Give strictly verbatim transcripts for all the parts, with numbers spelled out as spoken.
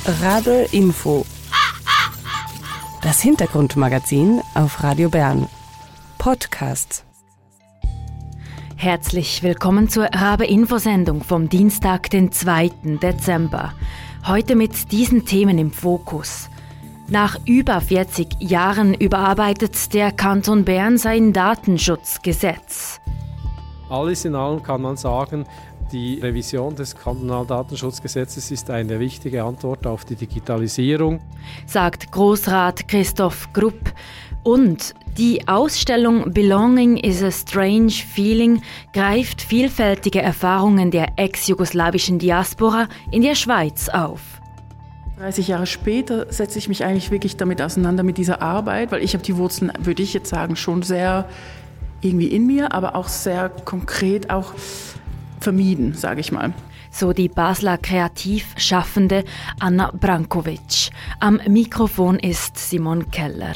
Rabe Info. Das Hintergrundmagazin auf Radio Bern. Podcast. Herzlich willkommen zur Rabe-Info-Sendung vom Dienstag, den zweiten Dezember. Heute mit diesen Themen im Fokus. Nach über vierzig Jahren überarbeitet der Kanton Bern sein Datenschutzgesetz. Alles in allem kann man sagen, die Revision des Kantonaldatenschutzgesetzes ist eine wichtige Antwort auf die Digitalisierung, sagt Grossrat Christoph Grupp. Und die Ausstellung Belonging is a Strange Feeling greift vielfältige Erfahrungen der ex-jugoslawischen Diaspora in der Schweiz auf. dreißig Jahre später setze ich mich eigentlich wirklich damit auseinander, mit dieser Arbeit, weil ich habe die Wurzeln, würde ich jetzt sagen, schon sehr irgendwie in mir, aber auch sehr konkret auch vermieden, sage ich mal. So die Basler Kreativschaffende Anna Brankovic. Am Mikrofon ist Simon Keller.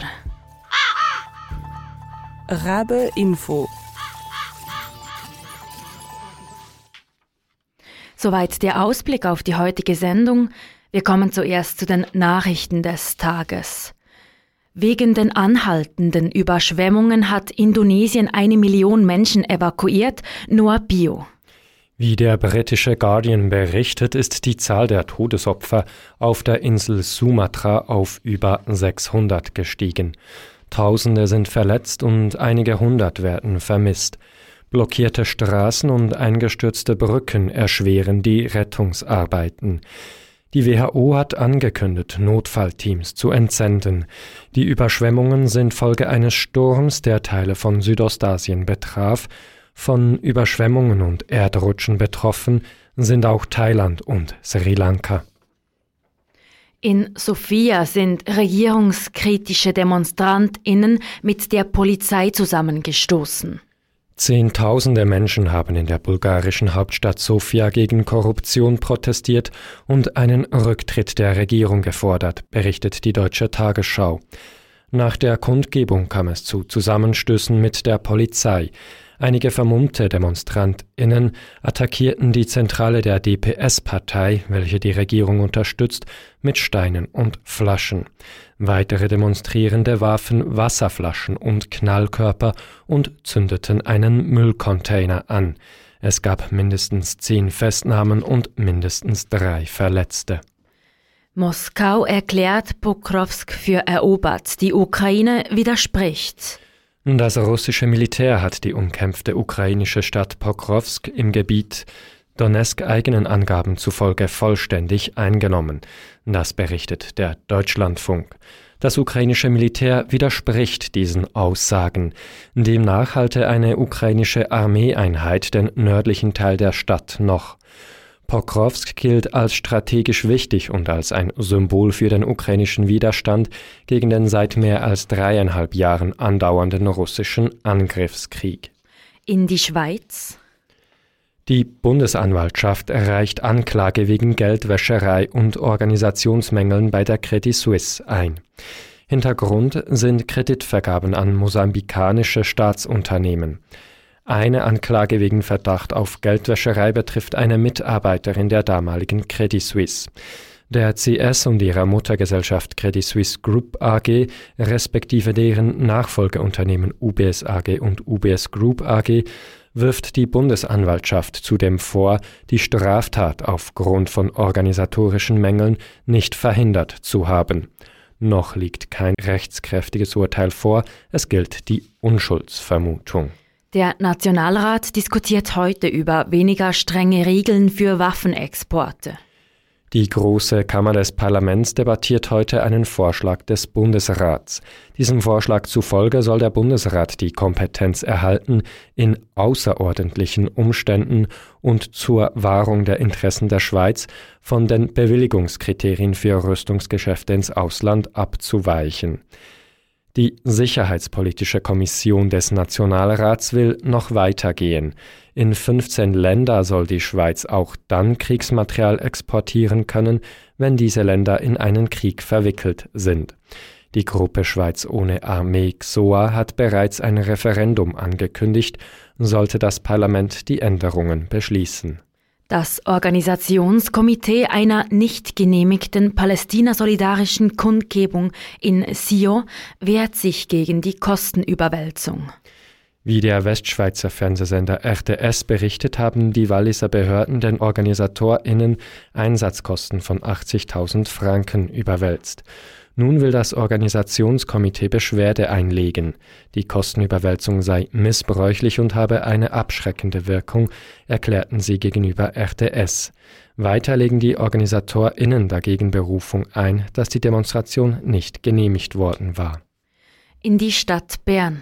Rabe Info. Soweit der Ausblick auf die heutige Sendung. Wir kommen zuerst zu den Nachrichten des Tages. Wegen den anhaltenden Überschwemmungen hat Indonesien eine Million Menschen evakuiert, nur Bio. Wie der britische Guardian berichtet, ist die Zahl der Todesopfer auf der Insel Sumatra auf über sechshundert gestiegen. Tausende sind verletzt und einige hundert werden vermisst. Blockierte Straßen und eingestürzte Brücken erschweren die Rettungsarbeiten. Die W H O hat angekündigt, Notfallteams zu entsenden. Die Überschwemmungen sind Folge eines Sturms, der Teile von Südostasien betraf. Von Überschwemmungen und Erdrutschen betroffen sind auch Thailand und Sri Lanka. In Sofia sind regierungskritische DemonstrantInnen mit der Polizei zusammengestoßen. Zehntausende Menschen haben in der bulgarischen Hauptstadt Sofia gegen Korruption protestiert und einen Rücktritt der Regierung gefordert, berichtet die Deutsche Tagesschau. Nach der Kundgebung kam es zu Zusammenstößen mit der Polizei. Einige vermummte DemonstrantInnen attackierten die Zentrale der D P S-Partei, welche die Regierung unterstützt, mit Steinen und Flaschen. Weitere Demonstrierende warfen Wasserflaschen und Knallkörper und zündeten einen Müllcontainer an. Es gab mindestens zehn Festnahmen und mindestens drei Verletzte. Moskau erklärt Pokrovsk für erobert. Die Ukraine widerspricht. Das russische Militär hat die umkämpfte ukrainische Stadt Pokrovsk im Gebiet Donezk eigenen Angaben zufolge vollständig eingenommen. Das berichtet der Deutschlandfunk. Das ukrainische Militär widerspricht diesen Aussagen. Demnach halte eine ukrainische Armeeeinheit den nördlichen Teil der Stadt noch. Pokrovsk gilt als strategisch wichtig und als ein Symbol für den ukrainischen Widerstand gegen den seit mehr als dreieinhalb Jahren andauernden russischen Angriffskrieg. In die Schweiz? Die Bundesanwaltschaft erreicht Anklage wegen Geldwäscherei und Organisationsmängeln bei der Credit Suisse ein. Hintergrund sind Kreditvergaben an mosambikanische Staatsunternehmen. Eine Anklage wegen Verdacht auf Geldwäscherei betrifft eine Mitarbeiterin der damaligen Credit Suisse. Der C S und ihrer Muttergesellschaft Credit Suisse Group A G, respektive deren Nachfolgeunternehmen U B S A G und U B S Group A G, wirft die Bundesanwaltschaft zudem vor, die Straftat aufgrund von organisatorischen Mängeln nicht verhindert zu haben. Noch liegt kein rechtskräftiges Urteil vor, es gilt die Unschuldsvermutung. Der Nationalrat diskutiert heute über weniger strenge Regeln für Waffenexporte. Die Große Kammer des Parlaments debattiert heute einen Vorschlag des Bundesrats. Diesem Vorschlag zufolge soll der Bundesrat die Kompetenz erhalten, in außerordentlichen Umständen und zur Wahrung der Interessen der Schweiz von den Bewilligungskriterien für Rüstungsgeschäfte ins Ausland abzuweichen. Die Sicherheitspolitische Kommission des Nationalrats will noch weitergehen. In fünfzehn Länder soll die Schweiz auch dann Kriegsmaterial exportieren können, wenn diese Länder in einen Krieg verwickelt sind. Die Gruppe Schweiz ohne Armee X O A hat bereits ein Referendum angekündigt, sollte das Parlament die Änderungen beschließen. Das Organisationskomitee einer nicht genehmigten palästinasolidarischen Kundgebung in Sio wehrt sich gegen die Kostenüberwälzung. Wie der Westschweizer Fernsehsender R T S berichtet, haben die Walliser Behörden den OrganisatorInnen Einsatzkosten von achtzigtausend Franken überwälzt. Nun will das Organisationskomitee Beschwerde einlegen. Die Kostenüberwälzung sei missbräuchlich und habe eine abschreckende Wirkung, erklärten sie gegenüber R T S. Weiter legen die OrganisatorInnen dagegen Berufung ein, dass die Demonstration nicht genehmigt worden war. In die Stadt Bern.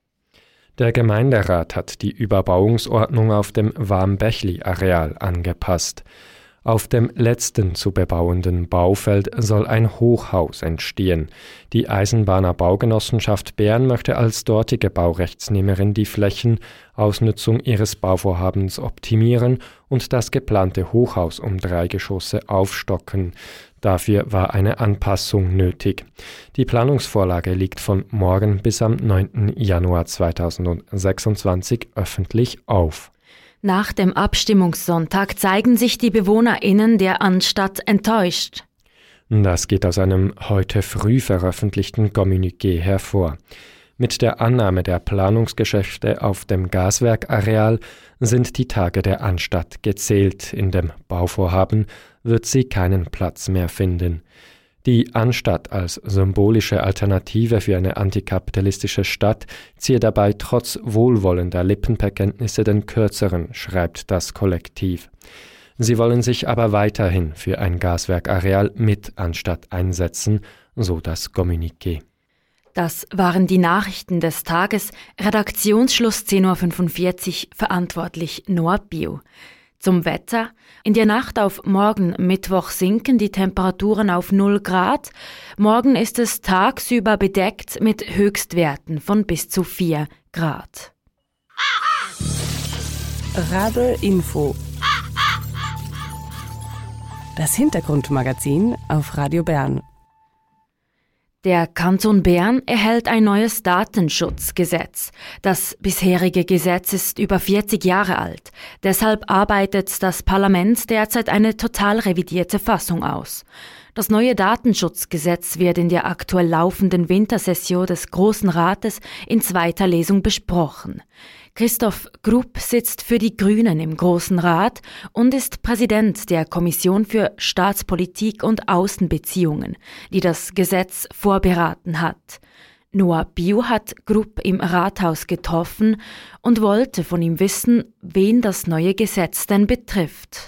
Der Gemeinderat hat die Überbauungsordnung auf dem Warmbächli-Areal angepasst. Auf dem letzten zu bebauenden Baufeld soll ein Hochhaus entstehen. Die Eisenbahner Baugenossenschaft Bern möchte als dortige Baurechtsnehmerin die Flächenausnutzung ihres Bauvorhabens optimieren und das geplante Hochhaus um drei Geschosse aufstocken. Dafür war eine Anpassung nötig. Die Planungsvorlage liegt von morgen bis am neunten Januar zweitausendsechsundzwanzig öffentlich auf. Nach dem Abstimmungssonntag zeigen sich die BewohnerInnen der Anstalt enttäuscht. Das geht aus einem heute früh veröffentlichten Kommuniqué hervor. Mit der Annahme der Planungsgeschäfte auf dem Gaswerkareal sind die Tage der Anstalt gezählt. In dem Bauvorhaben wird sie keinen Platz mehr finden. Die Anstalt als symbolische Alternative für eine antikapitalistische Stadt ziehe dabei trotz wohlwollender Lippenbekenntnisse den Kürzeren, schreibt das Kollektiv. Sie wollen sich aber weiterhin für ein Gaswerkareal mit Anstalt einsetzen, so das Kommuniqué. Das waren die Nachrichten des Tages. Redaktionsschluss zehn Uhr fünfundvierzig, verantwortlich Noah Bio. Zum Wetter. In der Nacht auf morgen Mittwoch sinken die Temperaturen auf null Grad. Morgen ist es tagsüber bedeckt mit Höchstwerten von bis zu vier Grad. Rabe Info. Das Hintergrundmagazin auf Radio Bern. Der Kanton Bern erhält ein neues Datenschutzgesetz. Das bisherige Gesetz ist über vierzig Jahre alt. Deshalb arbeitet das Parlament derzeit eine total revidierte Fassung aus. Das neue Datenschutzgesetz wird in der aktuell laufenden Wintersession des Grossen Rates in zweiter Lesung besprochen. Christoph Grupp sitzt für die Grünen im Grossen Rat und ist Präsident der Kommission für Staatspolitik und Außenbeziehungen, die das Gesetz vorberaten hat. Noah Bio hat Grupp im Rathaus getroffen und wollte von ihm wissen, wen das neue Gesetz denn betrifft.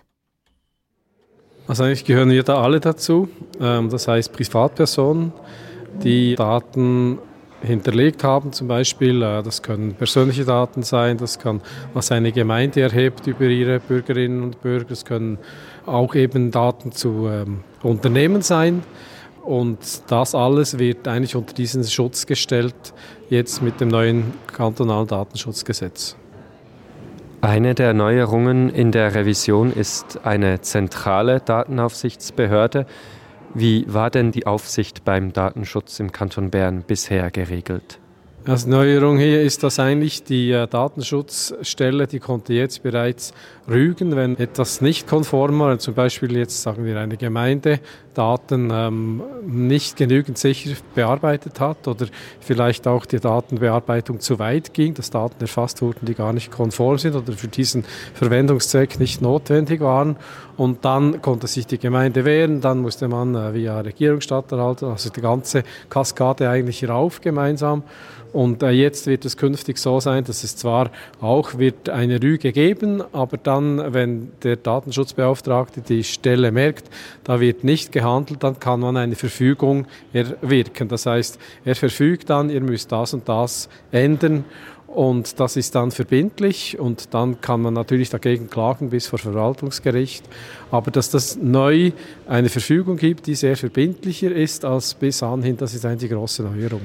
Also eigentlich gehören wir da alle dazu, das heißt Privatpersonen, die Daten hinterlegt haben, zum Beispiel, das können persönliche Daten sein, das kann, was eine Gemeinde erhebt über ihre Bürgerinnen und Bürger, das können auch eben Daten zu ähm, Unternehmen sein und das alles wird eigentlich unter diesen Schutz gestellt, jetzt mit dem neuen kantonalen Datenschutzgesetz. Eine der Neuerungen in der Revision ist eine zentrale Datenaufsichtsbehörde. Wie war denn die Aufsicht beim Datenschutz im Kanton Bern bisher geregelt? Als Neuerung hier ist, dass eigentlich die äh, Datenschutzstelle, die konnte jetzt bereits rügen, wenn etwas nicht konform war, zum Beispiel jetzt sagen wir eine Gemeinde Daten ähm, nicht genügend sicher bearbeitet hat oder vielleicht auch die Datenbearbeitung zu weit ging, dass Daten erfasst wurden, die gar nicht konform sind oder für diesen Verwendungszweck nicht notwendig waren. Und dann konnte sich die Gemeinde wehren, dann musste man äh, via Regierungsstatthalter, also die ganze Kaskade eigentlich rauf gemeinsam. Und äh, jetzt wird es künftig so sein, dass es zwar auch wird eine Rüge geben, aber dann, wenn der Datenschutzbeauftragte die Stelle merkt, da wird nicht gehandelt, dann kann man eine Verfügung erwirken. Das heißt, er verfügt dann, ihr müsst das und das ändern. Und das ist dann verbindlich und dann kann man natürlich dagegen klagen bis vor Verwaltungsgericht. Aber dass das neu eine Verfügung gibt, die sehr verbindlicher ist als bis anhin, das ist eine große Neuerung.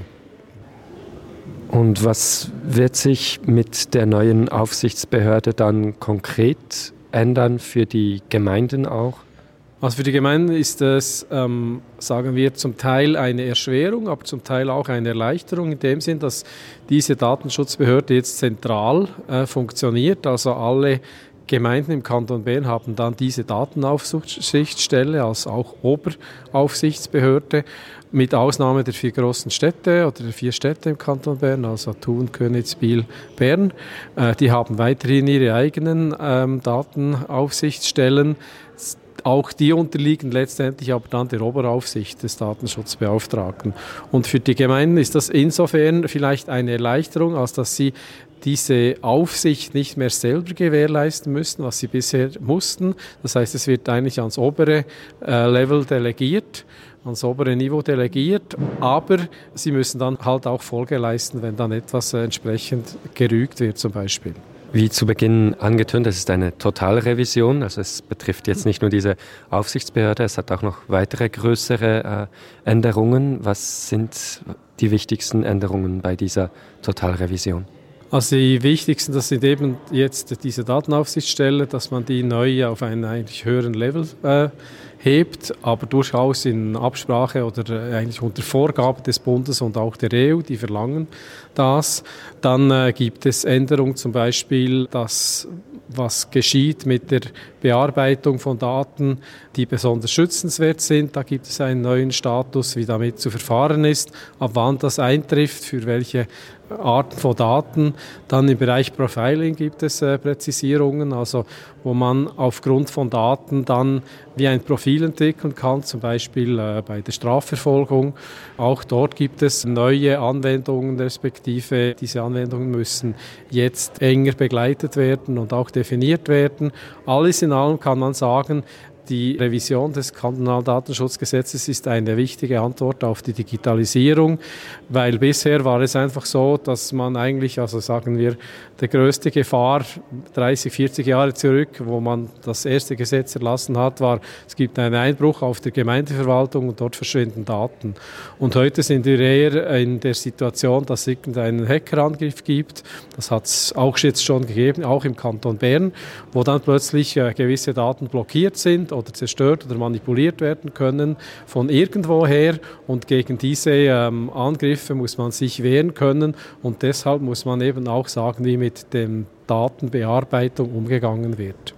Und was wird sich mit der neuen Aufsichtsbehörde dann konkret ändern für die Gemeinden auch? Also für die Gemeinden ist es, ähm, sagen wir, zum Teil eine Erschwerung, aber zum Teil auch eine Erleichterung in dem Sinn, dass diese Datenschutzbehörde jetzt zentral äh, funktioniert. Also alle Gemeinden im Kanton Bern haben dann diese Datenaufsichtsstelle als auch Oberaufsichtsbehörde, mit Ausnahme der vier großen Städte oder der vier Städte im Kanton Bern, also Thun, Köniz, Biel, Bern. Äh, die haben weiterhin ihre eigenen ähm, Datenaufsichtsstellen. Auch die unterliegen letztendlich aber dann der Oberaufsicht des Datenschutzbeauftragten. Und für die Gemeinden ist das insofern vielleicht eine Erleichterung, als dass sie diese Aufsicht nicht mehr selber gewährleisten müssen, was sie bisher mussten. Das heißt, es wird eigentlich ans obere äh, Level delegiert, ans obere Niveau delegiert, aber sie müssen dann halt auch Folge leisten, wenn dann etwas äh, entsprechend gerügt wird zum Beispiel. Wie zu Beginn angetönt, das ist eine Totalrevision, also es betrifft jetzt nicht nur diese Aufsichtsbehörde, es hat auch noch weitere größere äh, Änderungen. Was sind die wichtigsten Änderungen bei dieser Totalrevision? Also die wichtigsten, das sind eben jetzt diese Datenaufsichtsstelle, dass man die neu auf einen eigentlich höheren Level äh, hebt, aber durchaus in Absprache oder äh, eigentlich unter Vorgabe des Bundes und auch der E U, die verlangen das. Dann äh, gibt es Änderungen, zum Beispiel, dass was geschieht mit der Bearbeitung von Daten, die besonders schützenswert sind. Da gibt es einen neuen Status, wie damit zu verfahren ist, ab wann das eintrifft, für welche Arten von Daten. Dann im Bereich Profiling gibt es äh, Präzisierungen, also wo man aufgrund von Daten dann wie ein Profil entwickeln kann, zum Beispiel äh, bei der Strafverfolgung. Auch dort gibt es neue Anwendungen, respektive diese Anwendungen müssen jetzt enger begleitet werden und auch definiert werden. Alles in allem kann man sagen, die Revision des kantonalen Datenschutzgesetzes ist eine wichtige Antwort auf die Digitalisierung, weil bisher war es einfach so, dass man eigentlich, also sagen wir, die größte Gefahr dreißig, vierzig Jahre zurück, wo man das erste Gesetz erlassen hat, war, es gibt einen Einbruch auf der Gemeindeverwaltung und dort verschwinden Daten. Und heute sind wir eher in der Situation, dass es irgendeinen Hackerangriff gibt. Das hat es auch jetzt schon gegeben, auch im Kanton Bern, wo dann plötzlich äh, gewisse Daten blockiert sind oder zerstört oder manipuliert werden können von irgendwoher, und gegen diese ähm, Angriffe muss man sich wehren können, und deshalb muss man eben auch sagen, wie mit der Datenbearbeitung umgegangen wird.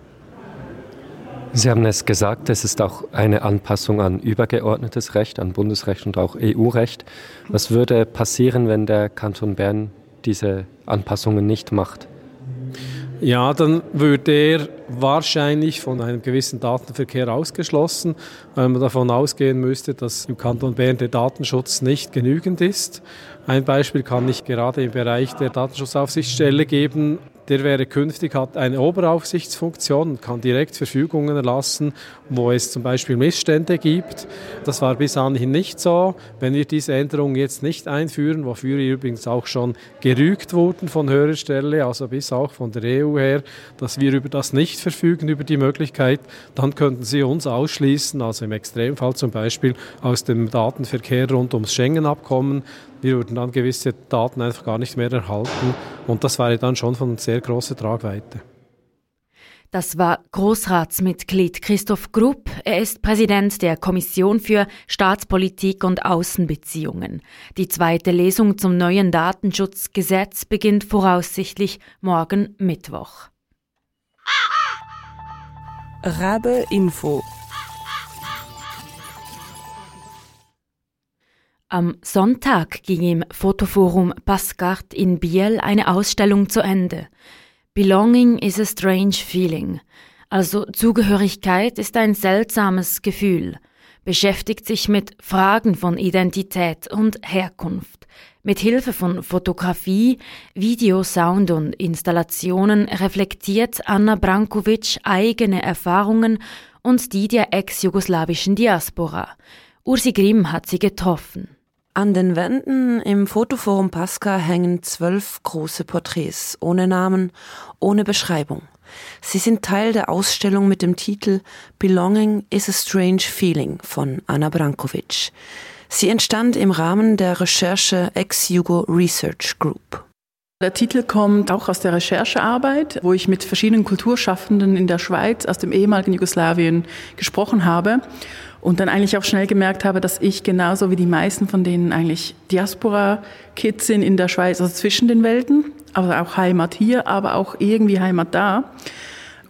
Sie haben es gesagt, es ist auch eine Anpassung an übergeordnetes Recht, an Bundesrecht und auch E U-Recht. Was würde passieren, wenn der Kanton Bern diese Anpassungen nicht macht? Ja, dann würde er wahrscheinlich von einem gewissen Datenverkehr ausgeschlossen, weil man davon ausgehen müsste, dass im Kanton Bern der Datenschutz nicht genügend ist. Ein Beispiel kann ich gerade im Bereich der Datenschutzaufsichtsstelle geben. Der wäre künftig, hat eine Oberaufsichtsfunktion und kann direkt Verfügungen erlassen, wo es zum Beispiel Missstände gibt. Das war bis anhin nicht so. Wenn wir diese Änderung jetzt nicht einführen, wofür wir übrigens auch schon gerügt wurden von höherer Stelle, also bis auch von der E U her, dass wir über das nicht verfügen, über die Möglichkeit, dann könnten sie uns ausschließen, also im Extremfall zum Beispiel aus dem Datenverkehr rund ums Schengen-Abkommen. Wir würden dann gewisse Daten einfach gar nicht mehr erhalten, und das wäre dann schon von sehr großer Tragweite. Das war Grossratsmitglied Christoph Grupp. Er ist Präsident der Kommission für Staatspolitik und Außenbeziehungen. Die zweite Lesung zum neuen Datenschutzgesetz beginnt voraussichtlich morgen Mittwoch. Rabe Info. Am Sonntag ging im Fotoforum Pascart in Biel eine Ausstellung zu Ende. Belonging is a strange feeling. Also Zugehörigkeit ist ein seltsames Gefühl. Beschäftigt sich mit Fragen von Identität und Herkunft. Mit Hilfe von Fotografie, Video, Sound und Installationen reflektiert Anna Brankovic eigene Erfahrungen und die der ex-jugoslawischen Diaspora. Ursi Grimm hat sie getroffen. An den Wänden im Fotoforum Pascart hängen zwölf große Porträts, ohne Namen, ohne Beschreibung. Sie sind Teil der Ausstellung mit dem Titel Belonging is a Strange Feeling von Anna Brankovic. Sie entstand im Rahmen der Recherche Ex-Jugo Research Group. Der Titel kommt auch aus der Recherchearbeit, wo ich mit verschiedenen Kulturschaffenden in der Schweiz aus dem ehemaligen Jugoslawien gesprochen habe. Und dann eigentlich auch schnell gemerkt habe, dass ich genauso wie die meisten von denen eigentlich Diaspora-Kids sind in der Schweiz, also zwischen den Welten, also auch Heimat hier, aber auch irgendwie Heimat da.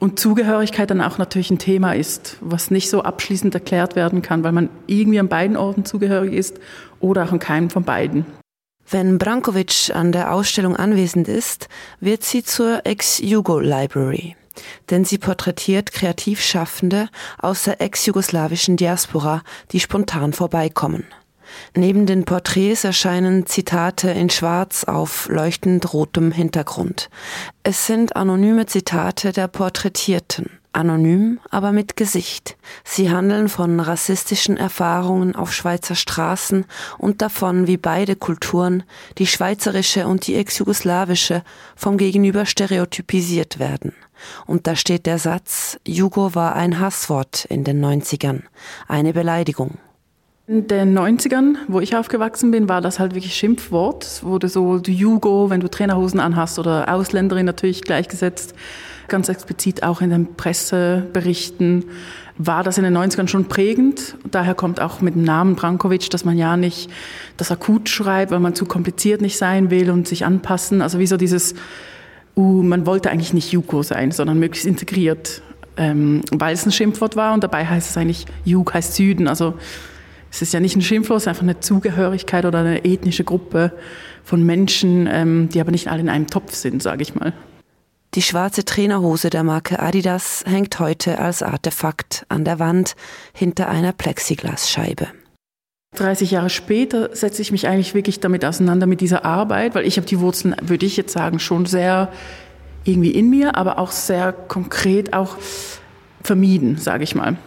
Und Zugehörigkeit dann auch natürlich ein Thema ist, was nicht so abschließend erklärt werden kann, weil man irgendwie an beiden Orten zugehörig ist oder auch an keinem von beiden. Wenn Branković an der Ausstellung anwesend ist, wird sie zur Ex-Jugo-Library. Denn sie porträtiert Kreativschaffende aus der ex-jugoslawischen Diaspora, die spontan vorbeikommen. Neben den Porträts erscheinen Zitate in Schwarz auf leuchtend rotem Hintergrund. Es sind anonyme Zitate der Porträtierten. Anonym, aber mit Gesicht. Sie handeln von rassistischen Erfahrungen auf Schweizer Straßen und davon, wie beide Kulturen, die schweizerische und die ex-jugoslawische, vom Gegenüber stereotypisiert werden. Und da steht der Satz, Jugo war ein Hasswort in den neunzigern, eine Beleidigung. In den neunzigern, wo ich aufgewachsen bin, war das halt wirklich Schimpfwort. Es wurde so, du Jugo, wenn du Trainerhosen anhast, oder Ausländerin natürlich gleichgesetzt. Ganz explizit auch in den Presseberichten war das in den neunzigern schon prägend. Daher kommt auch mit dem Namen Branković, dass man ja nicht das akut schreibt, weil man zu kompliziert nicht sein will und sich anpassen. Also wie so dieses, uh, man wollte eigentlich nicht Jugo sein, sondern möglichst integriert, ähm, weil es ein Schimpfwort war. Und dabei heißt es eigentlich, Jug heißt Süden, also es ist ja nicht ein Schimpfwort, es ist einfach eine Zugehörigkeit oder eine ethnische Gruppe von Menschen, ähm, die aber nicht alle in einem Topf sind, sage ich mal. Die schwarze Trainerhose der Marke Adidas hängt heute als Artefakt an der Wand hinter einer Plexiglasscheibe. dreißig Jahre später setze ich mich eigentlich wirklich damit auseinander mit dieser Arbeit, weil ich habe die Wurzeln, würde ich jetzt sagen, schon sehr irgendwie in mir, aber auch sehr konkret auch vermieden, sage ich mal.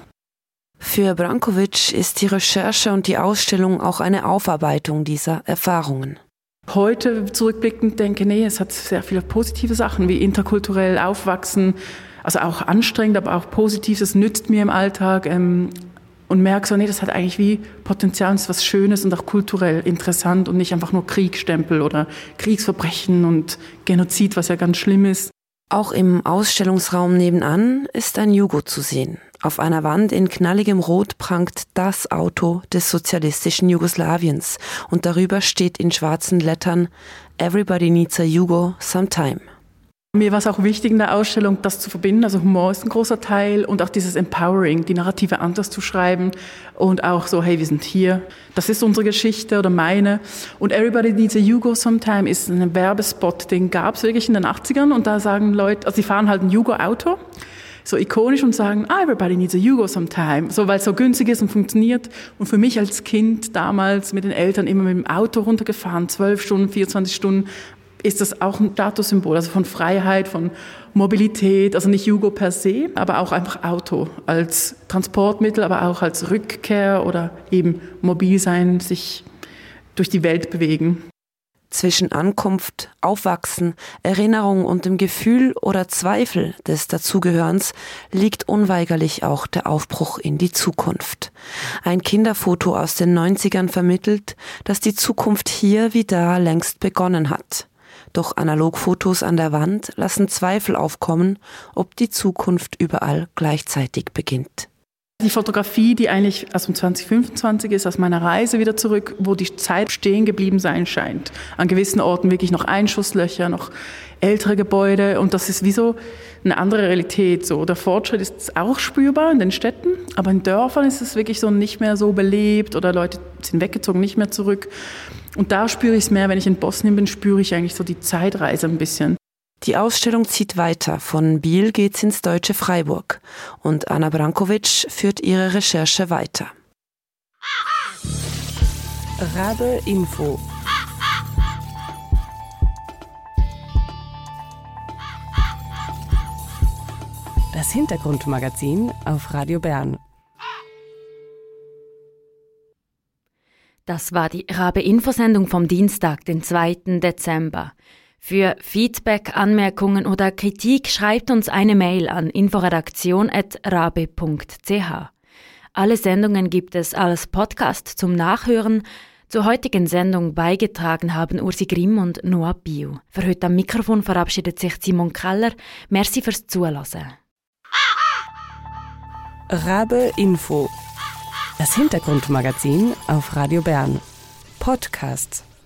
Für Branković ist die Recherche und die Ausstellung auch eine Aufarbeitung dieser Erfahrungen. Heute zurückblickend denke ich, nee, es hat sehr viele positive Sachen, wie interkulturell aufwachsen, also auch anstrengend, aber auch positiv, das nützt mir im Alltag ähm, und merke so, nee, das hat eigentlich wie Potenzial, das ist was Schönes und auch kulturell interessant und nicht einfach nur Kriegsstempel oder Kriegsverbrechen und Genozid, was ja ganz schlimm ist. Auch im Ausstellungsraum nebenan ist ein Jugo zu sehen. Auf einer Wand in knalligem Rot prangt das Auto des sozialistischen Jugoslawiens und darüber steht in schwarzen Lettern Everybody needs a Jugo sometime. Mir war es auch wichtig in der Ausstellung, das zu verbinden. Also Humor ist ein großer Teil und auch dieses Empowering, die Narrative anders zu schreiben und auch so, hey, wir sind hier, das ist unsere Geschichte oder meine. Und Everybody Needs a Jugo Sometime ist ein Werbespot, den gab es wirklich in den achtzigern und da sagen Leute, also die fahren halt ein Jugo-Auto, so ikonisch und sagen, ah, everybody needs a Jugo sometime, so, weil es so günstig ist und funktioniert. Und für mich als Kind damals mit den Eltern immer mit dem Auto runtergefahren, zwölf Stunden, vierundzwanzig Stunden, ist das auch ein Statussymbol, also von Freiheit, von Mobilität, also nicht Jugo per se, aber auch einfach Auto als Transportmittel, aber auch als Rückkehr oder eben mobil sein, sich durch die Welt bewegen. Zwischen Ankunft, Aufwachsen, Erinnerung und dem Gefühl oder Zweifel des Dazugehörens liegt unweigerlich auch der Aufbruch in die Zukunft. Ein Kinderfoto aus den neunzigern vermittelt, dass die Zukunft hier wie da längst begonnen hat. Doch Analogfotos an der Wand lassen Zweifel aufkommen, ob die Zukunft überall gleichzeitig beginnt. Die Fotografie, die eigentlich aus dem zwanzig fünfundzwanzig ist, aus meiner Reise wieder zurück, wo die Zeit stehen geblieben sein scheint. An gewissen Orten wirklich noch Einschusslöcher, noch ältere Gebäude und das ist wie so eine andere Realität. So, der Fortschritt ist auch spürbar in den Städten, aber in Dörfern ist es wirklich so nicht mehr so belebt oder Leute sind weggezogen, nicht mehr zurück. Und da spüre ich es mehr, wenn ich in Bosnien bin, spüre ich eigentlich so die Zeitreise ein bisschen. Die Ausstellung zieht weiter. Von Biel geht's ins deutsche Freiburg. Und Anna Branković führt ihre Recherche weiter. Rabe Info. Das Hintergrundmagazin auf Radio Bern. Das war die Rabe-Info-Sendung vom Dienstag, den zweiten Dezember. Für Feedback, Anmerkungen oder Kritik schreibt uns eine Mail an inforedaktion at rabe punkt c h. Alle Sendungen gibt es als Podcast zum Nachhören. Zur heutigen Sendung beigetragen haben Ursi Grimm und Noah Bio. Für heute am Mikrofon verabschiedet sich Simon Keller. Merci fürs Zuhören. Rabe Info. Das Hintergrundmagazin auf Radio Bern. Podcast.